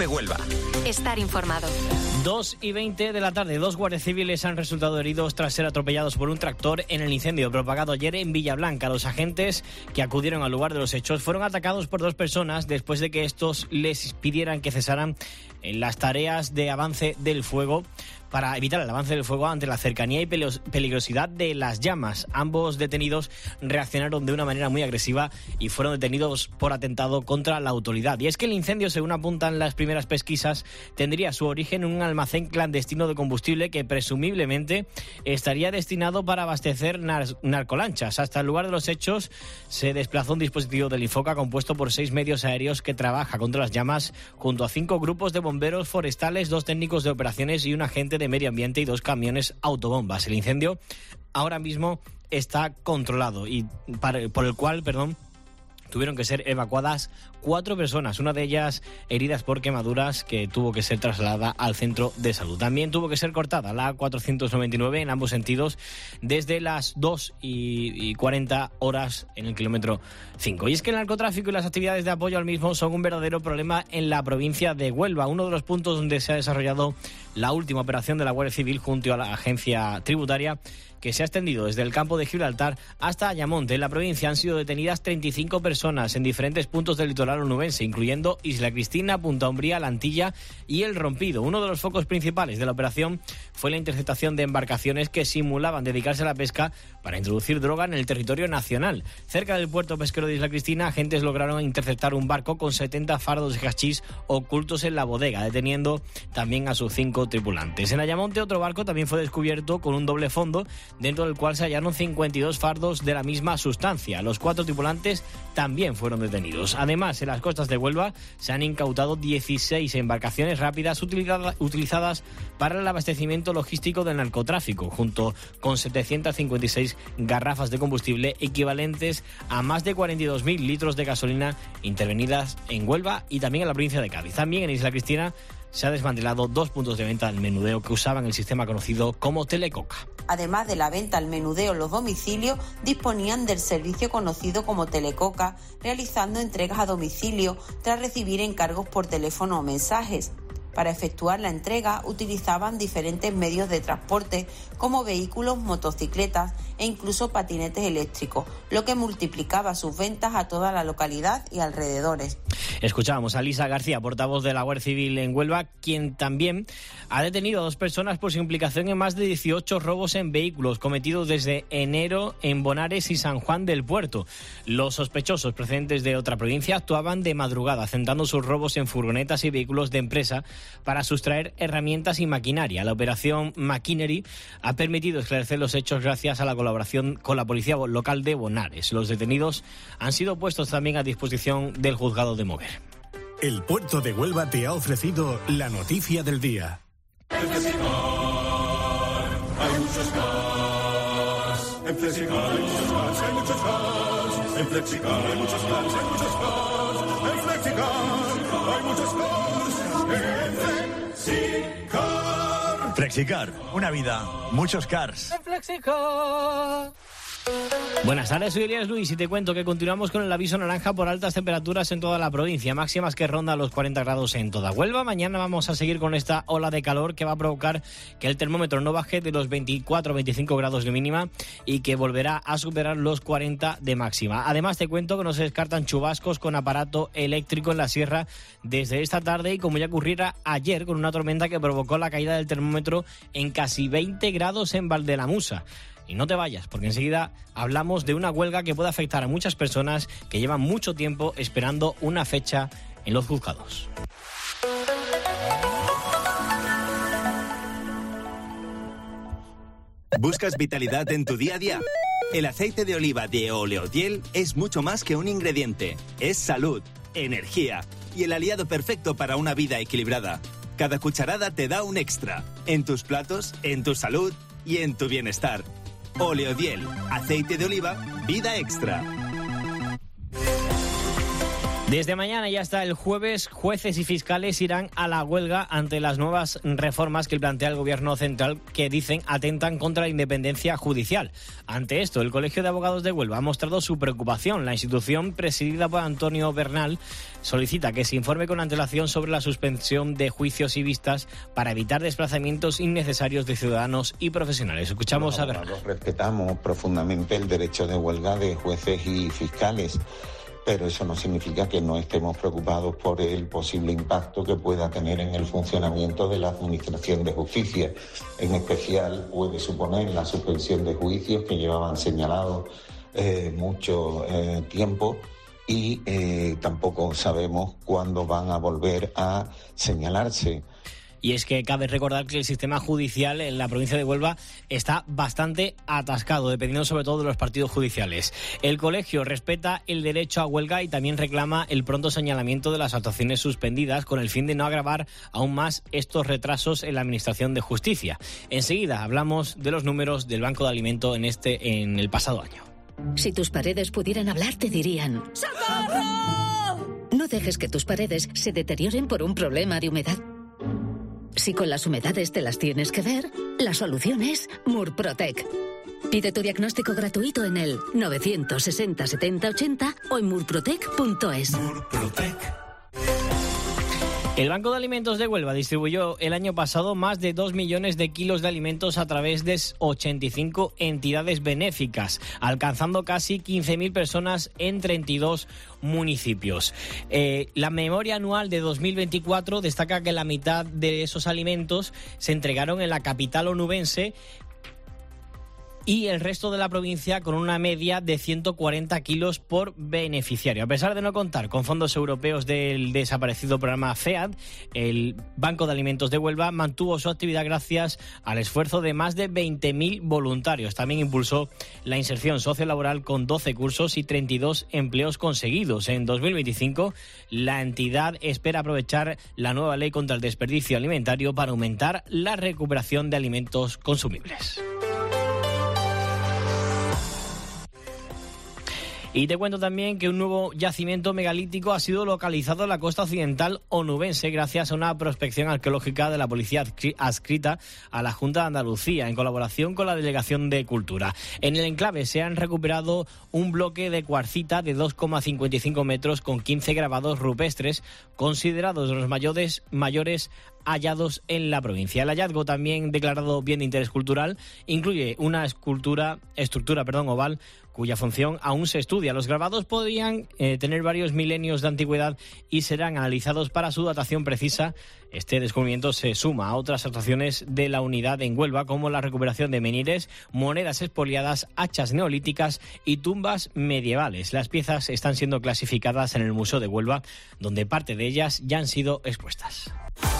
COPE Huelva. Estar informado. 2:20 de la tarde, 2 guardias civiles han resultado heridos tras ser atropellados por un tractor en el incendio propagado ayer en Villablanca. Los agentes que acudieron al lugar de los hechos fueron atacados por 2 personas después de que estos les pidieran que cesaran en las tareas de avance del fuego para evitar el avance del fuego ante la cercanía y peligrosidad de las llamas. Ambos detenidos reaccionaron de una manera muy agresiva y fueron detenidos por atentado contra la autoridad. Y es que el incendio, según apuntan las primeras pesquisas, tendría su origen en un almacén clandestino de combustible que presumiblemente estaría destinado para abastecer narcolanchas. Hasta el lugar de los hechos se desplazó un dispositivo del Infoca compuesto por 6 medios aéreos que trabaja contra las llamas junto a 5 grupos de bomberos forestales, 2 técnicos de operaciones y un agente de medio ambiente y 2 camiones autobombas. El incendio ahora mismo está controlado y por el cual, tuvieron que ser evacuadas 4 personas, una de ellas heridas por quemaduras, que tuvo que ser trasladada al centro de salud. También tuvo que ser cortada la A499 en ambos sentidos desde las 2:40 horas en el kilómetro 5. Y es que el narcotráfico y las actividades de apoyo al mismo son un verdadero problema en la provincia de Huelva, uno de los puntos donde se ha desarrollado la última operación de la Guardia Civil junto a la agencia tributaria, que se ha extendido desde el campo de Gibraltar hasta Ayamonte. En la provincia han sido detenidas 35 personas en diferentes puntos del litoral onubense, incluyendo Isla Cristina, Punta Umbría, La Antilla y El Rompido. Uno de los focos principales de la operación fue la interceptación de embarcaciones que simulaban dedicarse a la pesca para introducir droga en el territorio nacional. Cerca del puerto pesquero de Isla Cristina, agentes lograron interceptar un barco con 70 fardos de hachís ocultos en la bodega, deteniendo también a sus 5 tripulantes. En Ayamonte, otro barco también fue descubierto con un doble fondo, dentro del cual se hallaron 52 fardos de la misma sustancia. Los 4 tripulantes también fueron detenidos. Además, en las costas de Huelva se han incautado 16 embarcaciones rápidas utilizadas para el abastecimiento logístico del narcotráfico, junto con 756 garrafas de combustible equivalentes a más de 42.000 litros de gasolina intervenidas en Huelva y también en la provincia de Cádiz. También en Isla Cristina se ha desmantelado 2 puntos de venta al menudeo que usaban el sistema conocido como Telecoca. Además de la venta al menudeo en los domicilios, disponían del servicio conocido como Telecoca, realizando entregas a domicilio tras recibir encargos por teléfono o mensajes. Para efectuar la entrega utilizaban diferentes medios de transporte como vehículos, motocicletas e incluso patinetes eléctricos, lo que multiplicaba sus ventas a toda la localidad y alrededores. Escuchábamos a Lisa García, portavoz de la Guardia Civil en Huelva, quien también ha detenido a 2 personas por su implicación en más de 18 robos en vehículos cometidos desde enero en Bonares y San Juan del Puerto. Los sospechosos procedentes de otra provincia actuaban de madrugada, centrando sus robos en furgonetas y vehículos de empresa para sustraer herramientas y maquinaria. La operación Machinery ha permitido esclarecer los hechos gracias a la colaboración con la policía local de Bonares. Los detenidos han sido puestos también a disposición del juzgado de Moguer. El puerto de Huelva te ha ofrecido la noticia del día. En Flexicar hay muchos cars. En Flexicar hay muchos cars, hay muchos cars. En Flexicar hay muchos cars, hay muchos cars. En Flexicar hay muchos cars. Flexicar. Flexicar, una vida, muchos cars. Flexicar. Buenas tardes, soy Elías Luis y te cuento que continuamos con el aviso naranja por altas temperaturas en toda la provincia, máximas que rondan los 40 grados en toda Huelva. Mañana vamos a seguir con esta ola de calor que va a provocar que el termómetro no baje de los 24-25 grados de mínima y que volverá a superar los 40 de máxima. Además te cuento que no se descartan chubascos con aparato eléctrico en la sierra desde esta tarde y como ya ocurriera ayer con una tormenta que provocó la caída del termómetro en casi 20 grados en Valdelamusa. Y no te vayas, porque enseguida hablamos de una huelga que puede afectar a muchas personas que llevan mucho tiempo esperando una fecha en los juzgados. ¿Buscas vitalidad en tu día a día? El aceite de oliva de Oleodiel es mucho más que un ingrediente. Es salud, energía y el aliado perfecto para una vida equilibrada. Cada cucharada te da un extra. En tus platos, en tu salud y en tu bienestar. Oleodiel, aceite de oliva, vida extra. Desde mañana y hasta el jueves, jueces y fiscales irán a la huelga ante las nuevas reformas que plantea el Gobierno central, que dicen atentan contra la independencia judicial. Ante esto, el Colegio de Abogados de Huelva ha mostrado su preocupación. La institución, presidida por Antonio Bernal, solicita que se informe con antelación sobre la suspensión de juicios y vistas para evitar desplazamientos innecesarios de ciudadanos y profesionales. Escuchamos a Bernal. Respetamos profundamente el derecho de huelga de jueces y fiscales, pero eso no significa que no estemos preocupados por el posible impacto que pueda tener en el funcionamiento de la Administración de Justicia. En especial puede suponer la suspensión de juicios que llevaban señalados mucho tiempo y tampoco sabemos cuándo van a volver a señalarse. Y es que cabe recordar que el sistema judicial en la provincia de Huelva está bastante atascado, dependiendo sobre todo de los partidos judiciales. El colegio respeta el derecho a huelga y también reclama el pronto señalamiento de las actuaciones suspendidas, con el fin de no agravar aún más estos retrasos en la Administración de Justicia. Enseguida hablamos de los números del Banco de Alimento en el pasado año. Si tus paredes pudieran hablar, te dirían: ¡socorro! No dejes que tus paredes se deterioren por un problema de humedad. Si con las humedades te las tienes que ver, la solución es Murprotec. Pide tu diagnóstico gratuito en el 960 70 80 o en murprotec.es. Murprotec. El Banco de Alimentos de Huelva distribuyó el año pasado más de 2 millones de kilos de alimentos a través de 85 entidades benéficas, alcanzando casi 15.000 personas en 32 municipios. La memoria anual de 2024 destaca que la mitad de esos alimentos se entregaron en la capital onubense y el resto de la provincia con una media de 140 kilos por beneficiario. A pesar de no contar con fondos europeos del desaparecido programa FEAD, el Banco de Alimentos de Huelva mantuvo su actividad gracias al esfuerzo de más de 20.000 voluntarios. También impulsó la inserción sociolaboral con 12 cursos y 32 empleos conseguidos. En 2025, la entidad espera aprovechar la nueva ley contra el desperdicio alimentario para aumentar la recuperación de alimentos consumibles. Y te cuento también que un nuevo yacimiento megalítico ha sido localizado en la costa occidental onubense gracias a una prospección arqueológica de la policía adscrita a la Junta de Andalucía en colaboración con la Delegación de Cultura. En el enclave se han recuperado un bloque de cuarcita de 2,55 metros con 15 grabados rupestres, considerados los mayores hallados en la provincia. El hallazgo, también declarado bien de interés cultural, incluye una estructura oval cuya función aún se estudia. Los grabados podrían tener varios milenios de antigüedad y serán analizados para su datación precisa. Este descubrimiento se suma a otras actuaciones de la unidad en Huelva, como la recuperación de menhires, monedas expoliadas, hachas neolíticas y tumbas medievales. Las piezas están siendo clasificadas en el Museo de Huelva, donde parte de ellas ya han sido expuestas.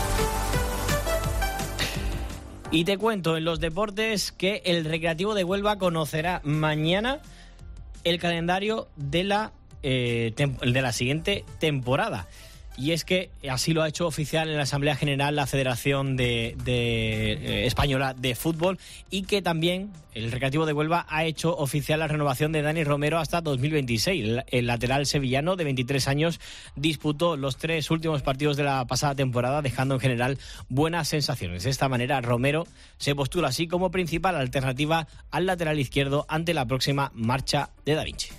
Y te cuento en los deportes que el Recreativo de Huelva conocerá mañana el calendario de la siguiente temporada. Y es que así lo ha hecho oficial en la Asamblea General la Federación Española de Fútbol, y que también el Recreativo de Huelva ha hecho oficial la renovación de Dani Romero hasta 2026. El lateral sevillano de 23 años disputó los 3 últimos partidos de la pasada temporada, dejando en general buenas sensaciones. De esta manera, Romero se postula así como principal alternativa al lateral izquierdo ante la próxima marcha de Da Vinci.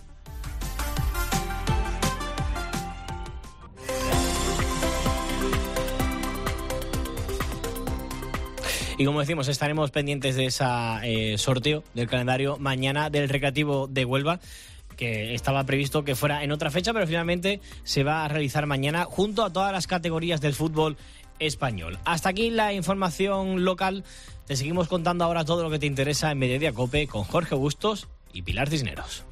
Y como decimos, estaremos pendientes de ese sorteo del calendario mañana del Recreativo de Huelva, que estaba previsto que fuera en otra fecha, pero finalmente se va a realizar mañana junto a todas las categorías del fútbol español. Hasta aquí la información local. Te seguimos contando ahora todo lo que te interesa en Mediodía COPE con Jorge Bustos y Pilar Cisneros.